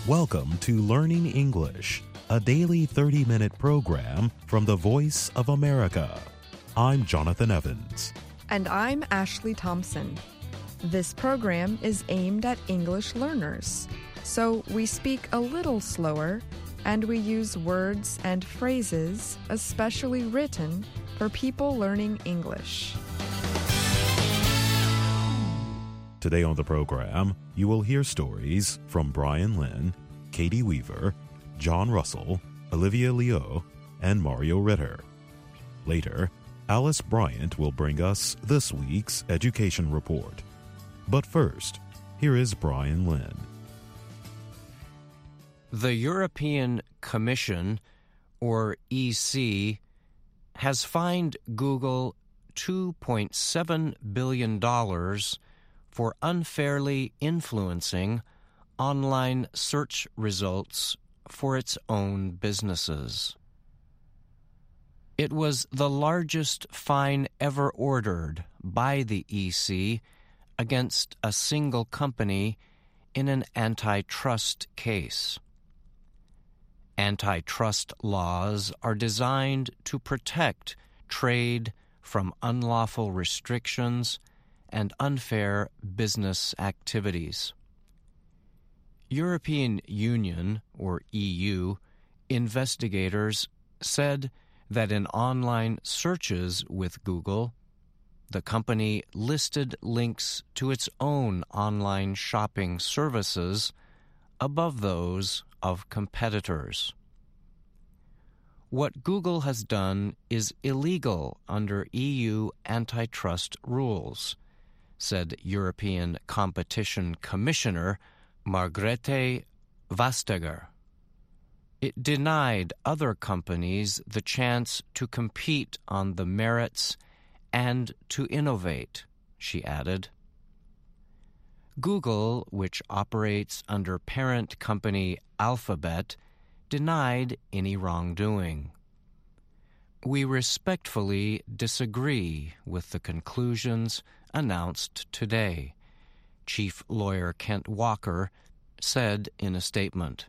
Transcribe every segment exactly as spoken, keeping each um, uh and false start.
Welcome to Learning English, a daily thirty-minute program from the Voice of America. I'm Jonathan Evans. And I'm Ashley Thompson. This program is aimed at English learners, so we speak a little slower and we use words and phrases especially written for people learning English. Today on the program, you will hear stories from Brian Lynn, Katie Weaver, John Russell, Olivia Leo, and Mario Ritter. Later, Alice Bryant will bring us this week's education report. But first, here is Brian Lynn. The European Commission, or E C, has fined Google two point seven billion dollars for unfairly influencing online search results for its own businesses. It was the largest fine ever ordered by the E C against a single company in an antitrust case. Antitrust laws are designed to protect trade from unlawful restrictions and unfair business activities. European Union, or E U, investigators said that in online searches with Google, the company listed links to its own online shopping services above those of competitors. What Google has done is illegal under E U antitrust rules, said European Competition Commissioner Margrethe Vestager. It denied other companies the chance to compete on the merits and to innovate, she added. Google, which operates under parent company Alphabet, denied any wrongdoing. We respectfully disagree with the conclusions announced today, Chief Lawyer Kent Walker said in a statement.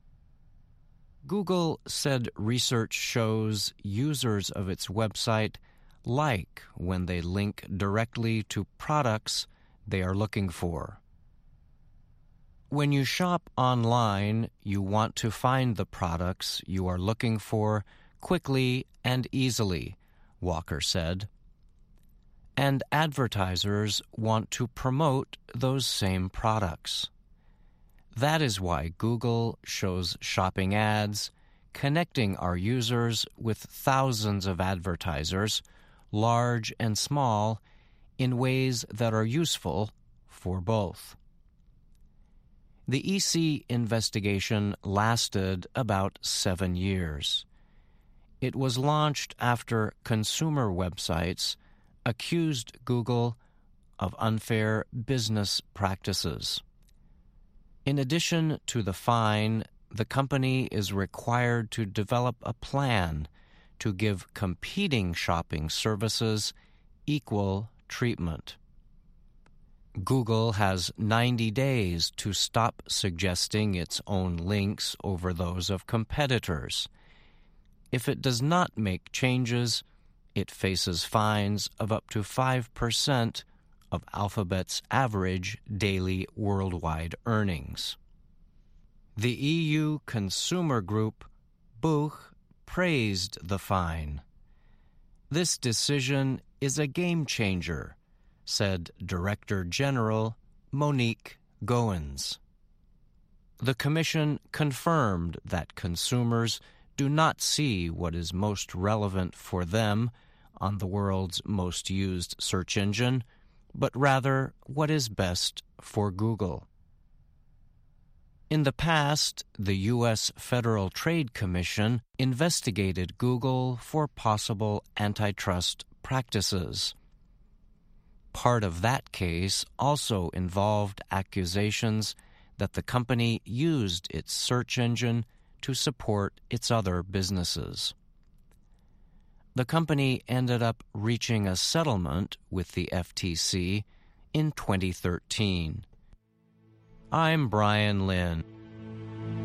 Google said research shows users of its website like when they link directly to products they are looking for. When you shop online, you want to find the products you are looking for quickly and easily, Walker said. And advertisers want to promote those same products. That is why Google shows shopping ads, connecting our users with thousands of advertisers, large and small, in ways that are useful for both. The E C investigation lasted about seven years. It was launched after consumer websites accused Google of unfair business practices. In addition to the fine, the company is required to develop a plan to give competing shopping services equal treatment. Google has ninety days to stop suggesting its own links over those of competitors. If it does not make changes, it faces fines of up to five percent of Alphabet's average daily worldwide earnings. The E U consumer group, Buch, praised the fine. This decision is a game changer, said Director General Monique Goins. The Commission confirmed that consumers do not see what is most relevant for them on the world's most used search engine, but rather what is best for Google. In the past, the U S Federal Trade Commission investigated Google for possible antitrust practices. Part of that case also involved accusations that the company used its search engine to support its other businesses. The company ended up reaching a settlement with the F T C in twenty thirteen. I'm Brian Lynn.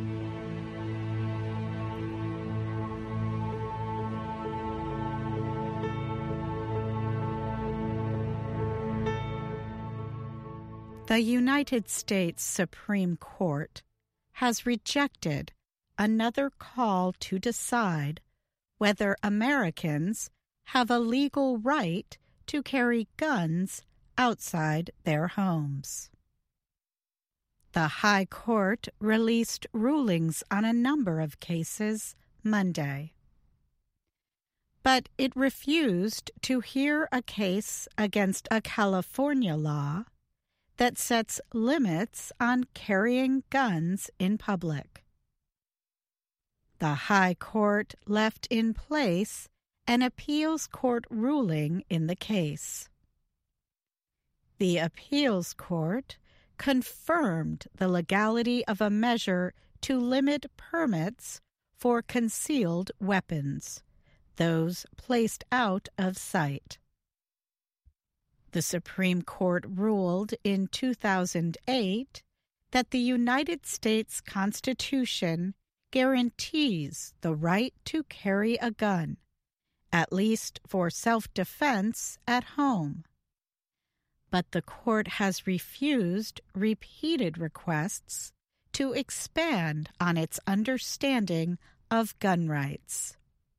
The United States Supreme Court has rejected another call to decide whether Americans have a legal right to carry guns outside their homes. The High Court released rulings on a number of cases Monday, but it refused to hear a case against a California law that sets limits on carrying guns in public. The High Court left in place an appeals court ruling in the case. The appeals court confirmed the legality of a measure to limit permits for concealed weapons, those placed out of sight. The Supreme Court ruled in two thousand eight that the United States Constitution guarantees the right to carry a gun, at least for self-defense at home. But the court has refused repeated requests to expand on its understanding of gun rights.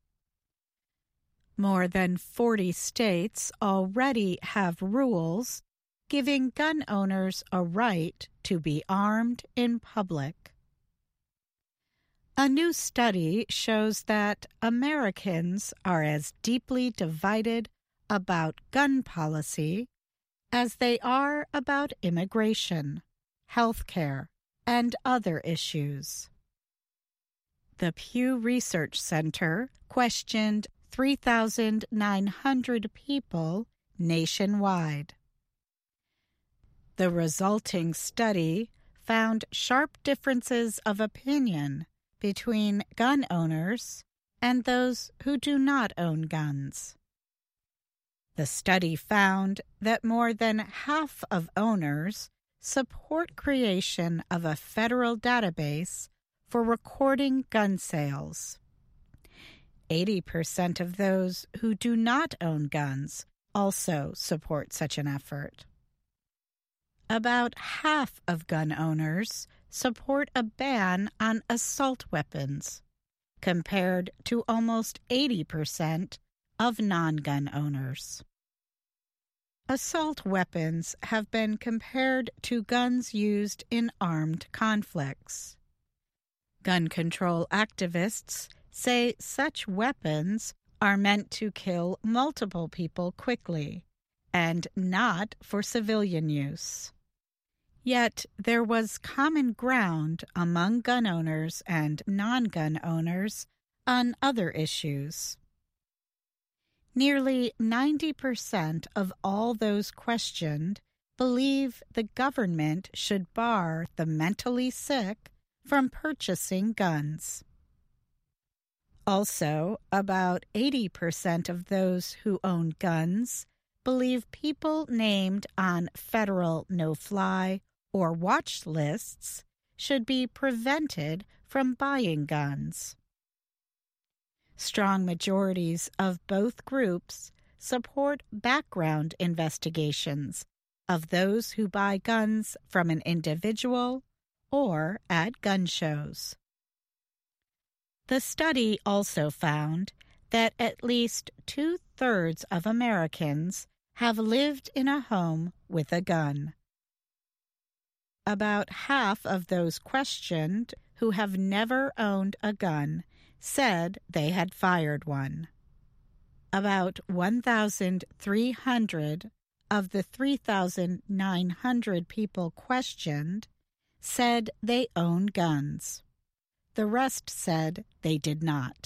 More than forty states already have rules giving gun owners a right to be armed in public. A new study shows that Americans are as deeply divided about gun policy as they are about immigration, health care, and other issues. The Pew Research Center questioned three thousand nine hundred people nationwide. The resulting study found sharp differences of opinion between gun owners and those who do not own guns. The study found that more than half of owners support creation of a federal database for recording gun sales. eighty percent of those who do not own guns also support such an effort. About half of gun owners support a ban on assault weapons, compared to almost eighty percent of non-gun owners. Assault weapons have been compared to guns used in armed conflicts. Gun control activists say such weapons are meant to kill multiple people quickly and not for civilian use. Yet there was common ground among gun owners and non-gun owners on other issues. Nearly ninety percent of all those questioned believe the government should bar the mentally sick from purchasing guns. Also, about eighty percent of those who own guns believe people named on federal no-fly or watch lists should be prevented from buying guns. Strong majorities of both groups support background investigations of those who buy guns from an individual or at gun shows. The study also found that at least two-thirds of Americans have lived in a home with a gun. About half of those questioned who have never owned a gun said they had fired one. About one thousand three hundred of the three thousand nine hundred people questioned said they own guns. The rest said they did not.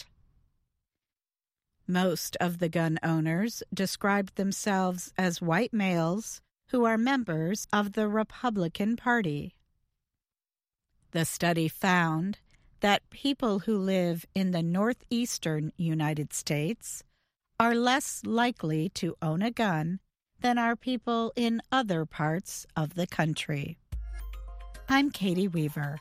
Most of the gun owners described themselves as white males who are members of the Republican Party. The study found that people who live in the northeastern United States are less likely to own a gun than are people in other parts of the country. I'm Katie Weaver.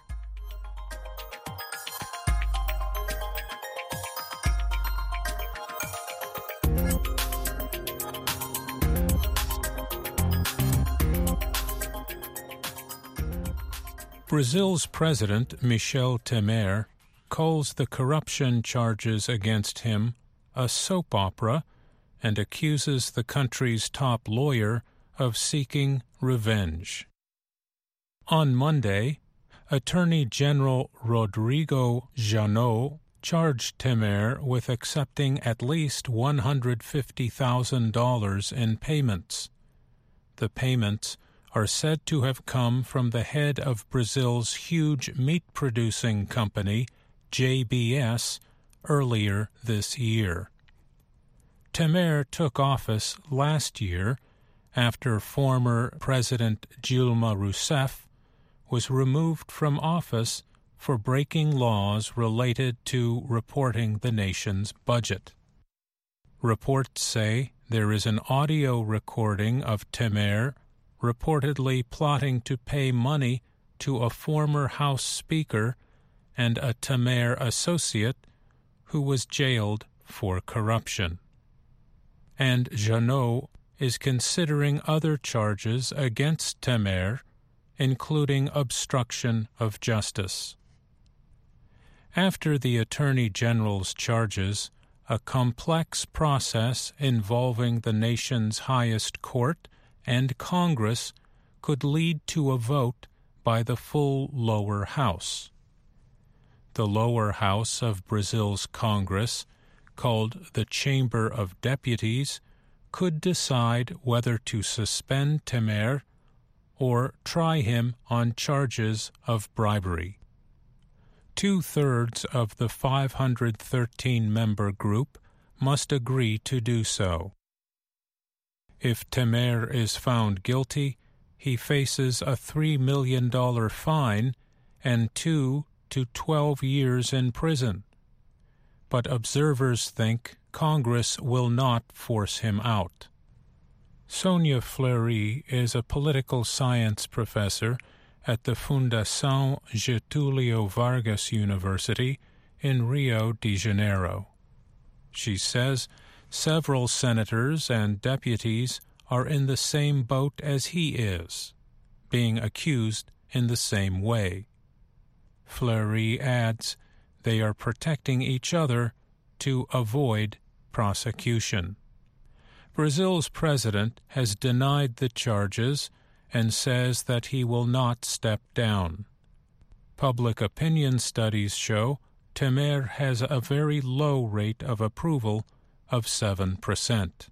Brazil's president, Michel Temer, calls the corruption charges against him a soap opera and accuses the country's top lawyer of seeking revenge. On Monday, Attorney General Rodrigo Janot charged Temer with accepting at least one hundred fifty thousand dollars in payments. The payments are said to have come from the head of Brazil's huge meat-producing company, J B S, earlier this year. Temer took office last year after former President Dilma Rousseff was removed from office for breaking laws related to reporting the nation's budget. Reports say there is an audio recording of Temer reportedly plotting to pay money to a former House Speaker and a Temer associate who was jailed for corruption. And Janot is considering other charges against Temer, including obstruction of justice. After the Attorney General's charges, a complex process involving the nation's highest court and Congress could lead to a vote by the full lower house. The lower house of Brazil's Congress, called the Chamber of Deputies, could decide whether to suspend Temer or try him on charges of bribery. Two-thirds of the five hundred thirteen member group must agree to do so. If Temer is found guilty, he faces a three million dollars fine and two to twelve years in prison. But observers think Congress will not force him out. Sonia Fleury is a political science professor at the Fundação Getúlio Vargas University in Rio de Janeiro. She says several senators and deputies are in the same boat as he is, being accused in the same way. Fleury adds they are protecting each other to avoid prosecution. Brazil's president has denied the charges and says that he will not step down. Public opinion studies show Temer has a very low rate of approval of seven percent.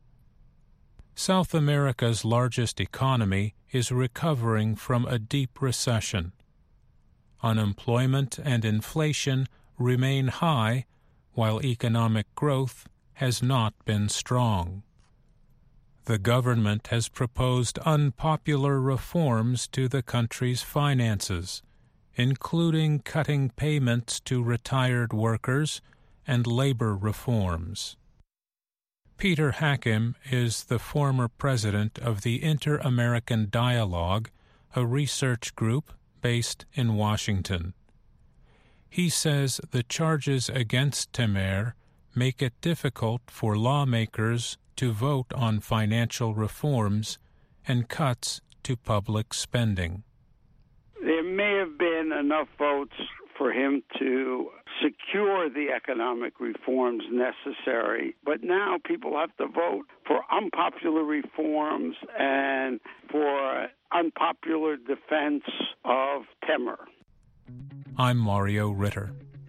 South America's largest economy is recovering from a deep recession. Unemployment and inflation remain high, while economic growth has not been strong. The government has proposed unpopular reforms to the country's finances, including cutting payments to retired workers and labor reforms. Peter Hakim is the former president of the Inter-American Dialogue, a research group based in Washington. He says the charges against Temer make it difficult for lawmakers to vote on financial reforms and cuts to public spending. There may have been enough votes for him to secure the economic reforms necessary, but now people have to vote for unpopular reforms and for unpopular defense of Temer. I'm Mario Ritter.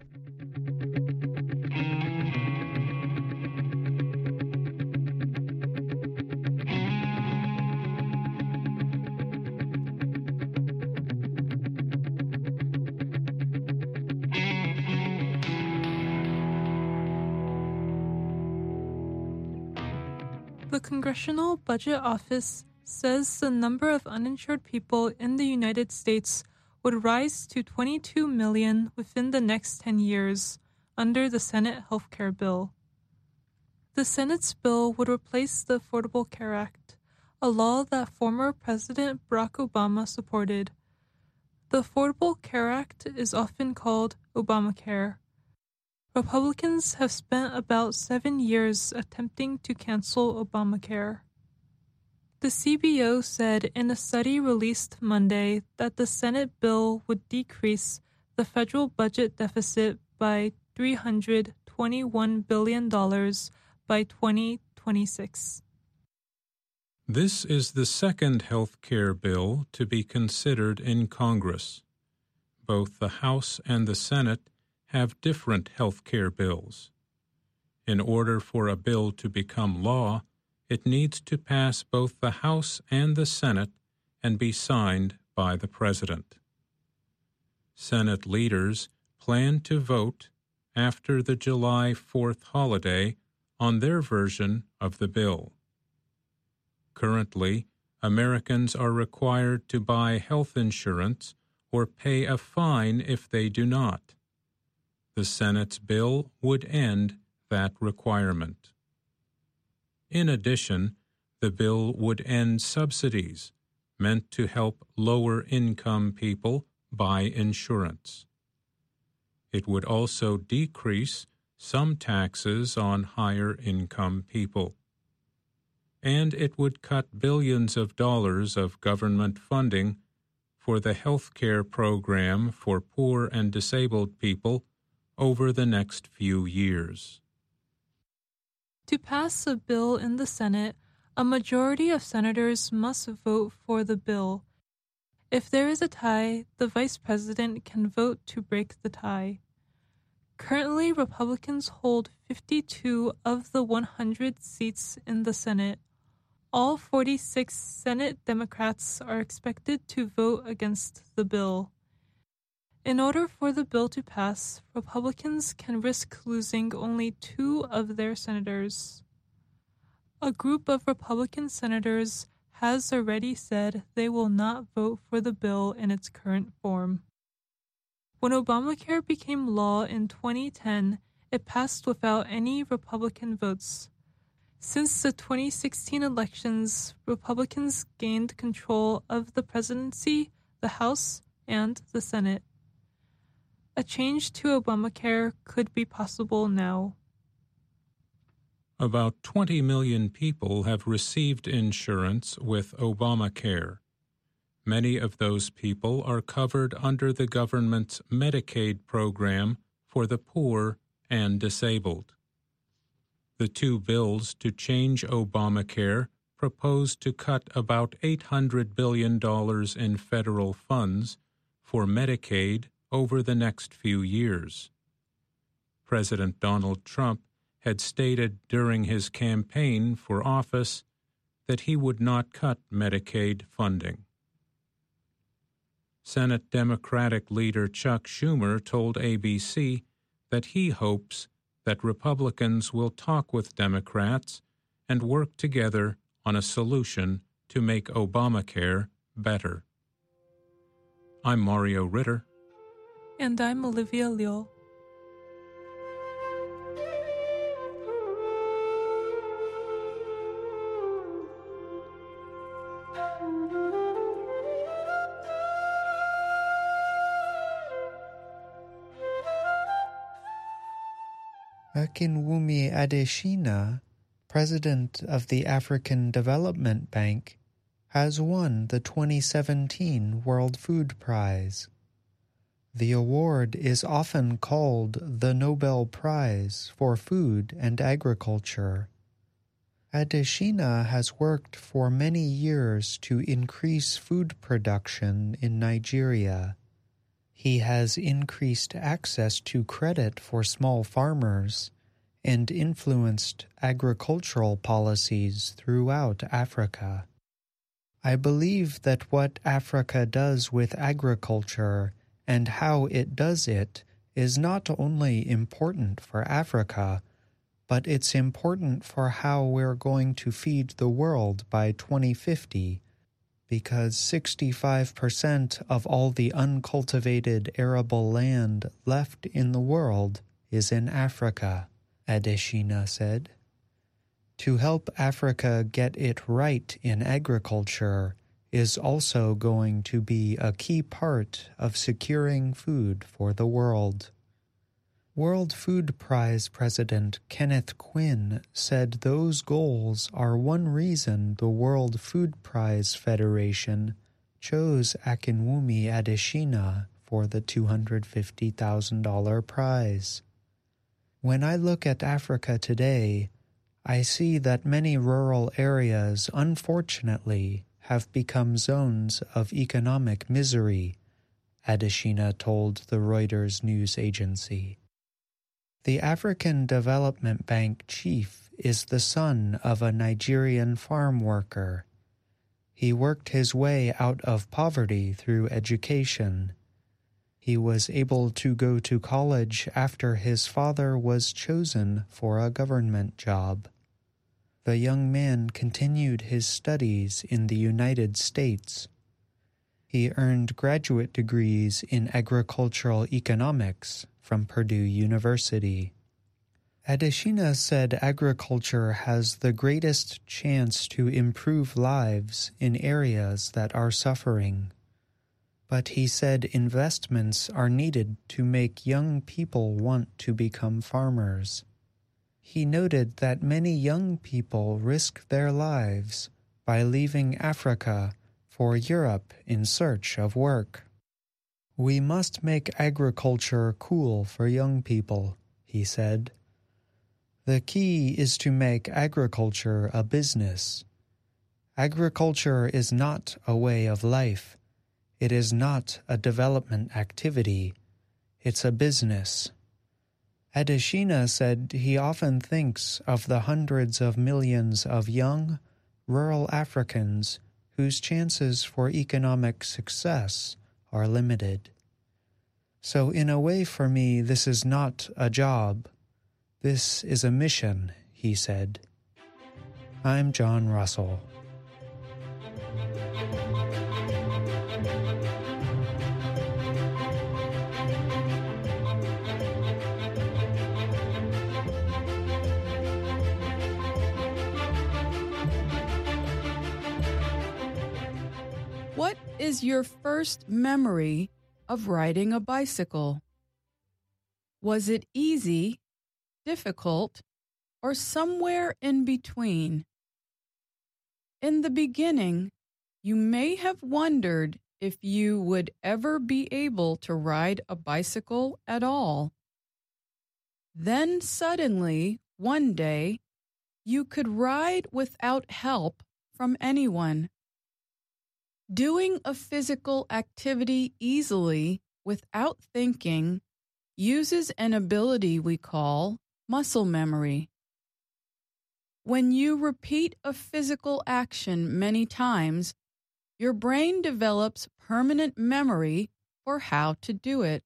The Congressional Budget Office says the number of uninsured people in the United States would rise to twenty-two million within the next ten years under the Senate Healthcare Bill. The Senate's bill would replace the Affordable Care Act, a law that former President Barack Obama supported. The Affordable Care Act is often called Obamacare. Republicans have spent about seven years attempting to cancel Obamacare. The C B O said in a study released Monday that the Senate bill would decrease the federal budget deficit by three hundred twenty-one billion dollars by twenty twenty-six. This is the second health care bill to be considered in Congress. Both the House and the Senate have different health care bills. In order for a bill to become law, it needs to pass both the House and the Senate and be signed by the President. Senate leaders plan to vote after the July fourth holiday on their version of the bill. Currently, Americans are required to buy health insurance or pay a fine if they do not. The Senate's bill would end that requirement. In addition, the bill would end subsidies meant to help lower-income people buy insurance. It would also decrease some taxes on higher-income people. And it would cut billions of dollars of government funding for the health care program for poor and disabled people over the next few years. To pass a bill in the Senate, a majority of senators must vote for the bill. If there is a tie, the vice president can vote to break the tie. Currently, Republicans hold fifty-two of the one hundred seats in the Senate. All forty-six Senate Democrats are expected to vote against the bill. In order for the bill to pass, Republicans can risk losing only two of their senators. A group of Republican senators has already said they will not vote for the bill in its current form. When Obamacare became law in twenty ten, it passed without any Republican votes. Since the twenty sixteen elections, Republicans gained control of the presidency, the House, and the Senate. A change to Obamacare could be possible now. About twenty million people have received insurance with Obamacare. Many of those people are covered under the government's Medicaid program for the poor and disabled. The two bills to change Obamacare propose to cut about eight hundred billion dollars in federal funds for Medicaid over the next few years. President Donald Trump had stated during his campaign for office that he would not cut Medicaid funding. Senate Democratic leader Chuck Schumer told A B C that he hopes that Republicans will talk with Democrats and work together on a solution to make Obamacare better. I'm Mario Ritter. And I'm Olivia Liu. Akinwumi Adesina, president of the African Development Bank, has won the twenty seventeen World Food Prize. The award is often called the Nobel Prize for Food and Agriculture. Adesina has worked for many years to increase food production in Nigeria. He has increased access to credit for small farmers and influenced agricultural policies throughout Africa. I believe that what Africa does with agriculture and how it does it is not only important for Africa, but it's important for how we're going to feed the world by twenty fifty, because sixty-five percent of all the uncultivated arable land left in the world is in Africa, Adesina said. To help Africa get it right in agriculture is also going to be a key part of securing food for the world. World Food Prize President Kenneth Quinn said those goals are one reason the World Food Prize Federation chose Akinwumi Adesina for the two hundred fifty thousand dollars prize. When I look at Africa today, I see that many rural areas, unfortunately, have become zones of economic misery, Adesina told the Reuters news agency. The African Development Bank chief is the son of a Nigerian farm worker. He worked his way out of poverty through education. He was able to go to college after his father was chosen for a government job. The young man continued his studies in the United States. He earned graduate degrees in agricultural economics from Purdue University. Adesina said agriculture has the greatest chance to improve lives in areas that are suffering. But he said investments are needed to make young people want to become farmers. He noted that many young people risk their lives by leaving Africa for Europe in search of work. We must make agriculture cool for young people, he said. The key is to make agriculture a business. Agriculture is not a way of life. It is not a development activity. It's a business. Adesina said he often thinks of the hundreds of millions of young, rural Africans whose chances for economic success are limited. So in a way for me, this is not a job. This is a mission, he said. I'm John Russell. What is your first memory of riding a bicycle? Was it easy, difficult, or somewhere in between? In the beginning, you may have wondered if you would ever be able to ride a bicycle at all. Then suddenly, one day, you could ride without help from anyone. Doing a physical activity easily without thinking uses an ability we call muscle memory. When you repeat a physical action many times, your brain develops permanent memory for how to do it.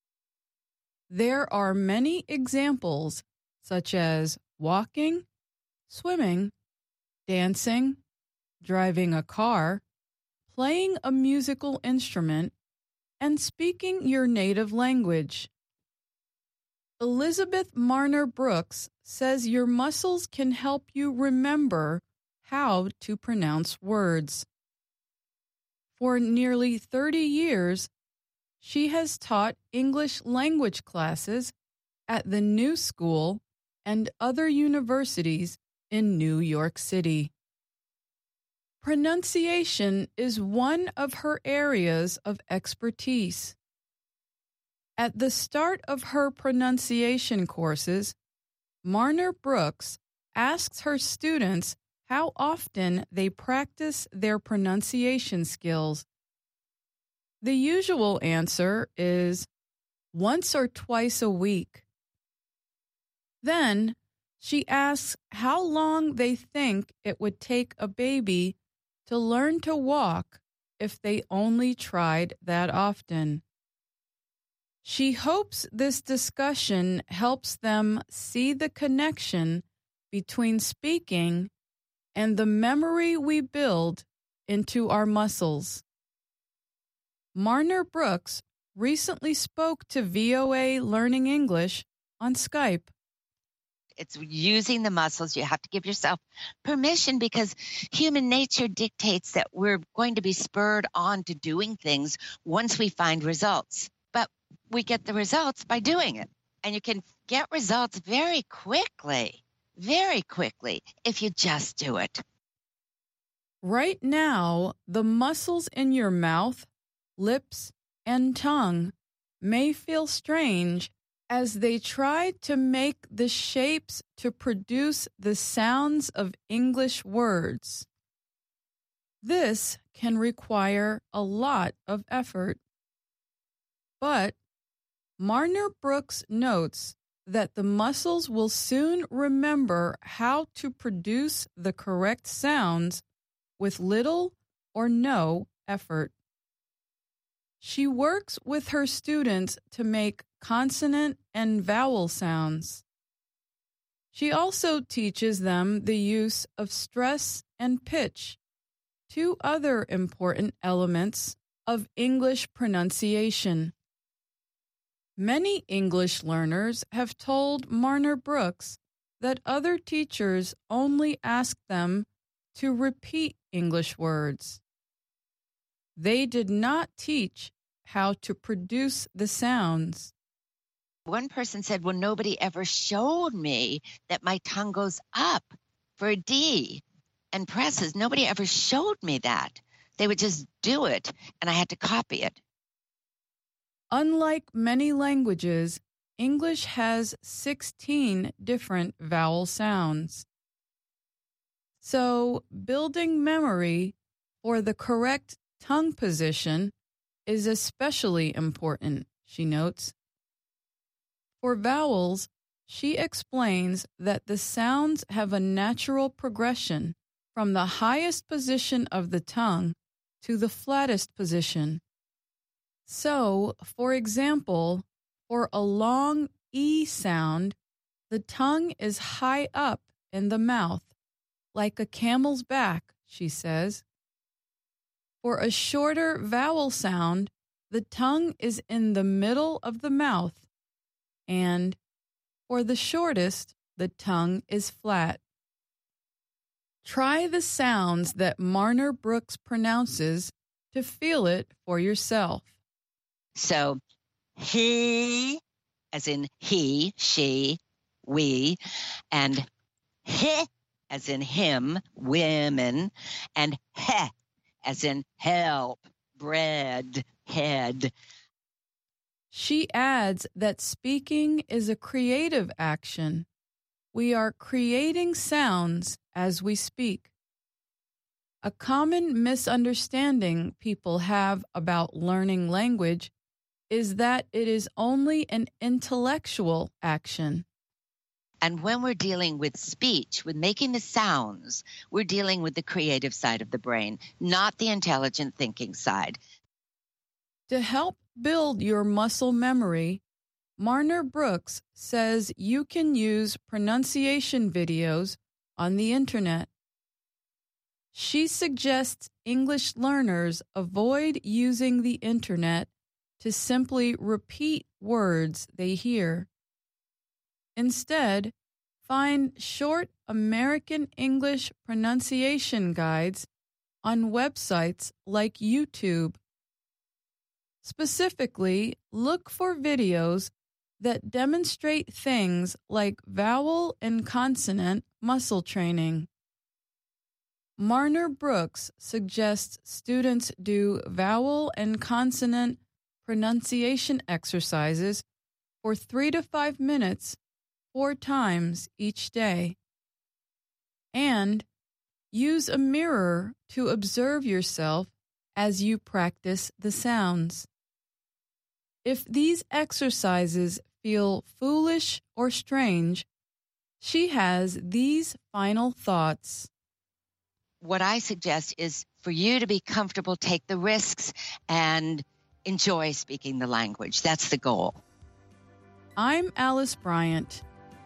There are many examples, such as walking, swimming, dancing, driving a car, playing a musical instrument, and speaking your native language. Elizabeth Marner Brooks says your muscles can help you remember how to pronounce words. For nearly thirty years, she has taught English language classes at the New School and other universities in New York City. Pronunciation is one of her areas of expertise. At the start of her pronunciation courses, Marner Brooks asks her students how often they practice their pronunciation skills. The usual answer is once or twice a week. Then she asks how long they think it would take a baby to learn to walk if they only tried that often. She hopes this discussion helps them see the connection between speaking and the memory we build into our muscles. Marner Brooks recently spoke to V O A Learning English on Skype. It's using the muscles. You have to give yourself permission because human nature dictates that we're going to be spurred on to doing things once we find results. But we get the results by doing it. And you can get results very quickly, very quickly, if you just do it. Right now, the muscles in your mouth, lips, and tongue may feel strange as they try to make the shapes to produce the sounds of English words. This can require a lot of effort. But Marner Brooks notes that the muscles will soon remember how to produce the correct sounds with little or no effort. She works with her students to make consonant and vowel sounds. She also teaches them the use of stress and pitch, two other important elements of English pronunciation. Many English learners have told Marner Brooks that other teachers only ask them to repeat English words. They did not teach how to produce the sounds. One person said, well, nobody ever showed me that my tongue goes up for a D and presses. Nobody ever showed me that. They would just do it, and I had to copy it. Unlike many languages, English has sixteen different vowel sounds. So, building memory for the correct tongue position is especially important, she notes. For vowels, she explains that the sounds have a natural progression from the highest position of the tongue to the flattest position. So, for example, for a long E sound, the tongue is high up in the mouth, like a camel's back, she says. For a shorter vowel sound, the tongue is in the middle of the mouth, and for the shortest, the tongue is flat. Try the sounds that Marner Brooks pronounces to feel it for yourself. So, he, as in he, she, we, and he, as in him, women, and he, as in help, bread, head. She adds that speaking is a creative action. We are creating sounds as we speak. A common misunderstanding people have about learning language is that it is only an intellectual action. And when we're dealing with speech, with making the sounds, we're dealing with the creative side of the brain, not the intelligent thinking side. To help build your muscle memory, Marner Brooks says you can use pronunciation videos on the internet. She suggests English learners avoid using the internet to simply repeat words they hear. Instead, find short American English pronunciation guides on websites like YouTube. Specifically, look for videos that demonstrate things like vowel and consonant muscle training. Marner Brooks suggests students do vowel and consonant pronunciation exercises for three to five minutes, four times each day. And use a mirror to observe yourself as you practice the sounds. If these exercises feel foolish or strange, she has these final thoughts. What I suggest is for you to be comfortable, take the risks, and enjoy speaking the language. That's the goal. I'm Alice Bryant.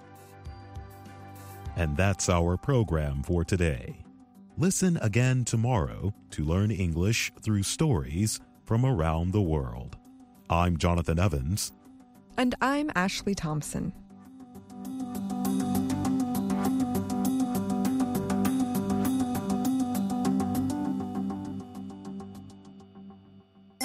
And that's our program for today. Listen again tomorrow to learn English through stories from around the world. I'm Jonathan Evans. And I'm Ashley Thompson.